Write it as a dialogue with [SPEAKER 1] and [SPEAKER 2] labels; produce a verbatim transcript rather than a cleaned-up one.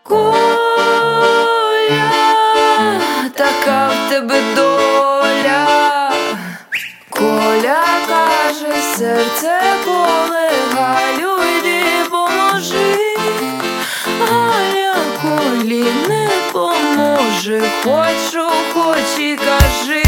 [SPEAKER 1] Коля, така в тебе доля. Коля каже, серце боле, Галю, йди поможи. Галя Колі не поможе, хоч що хоч і кажи.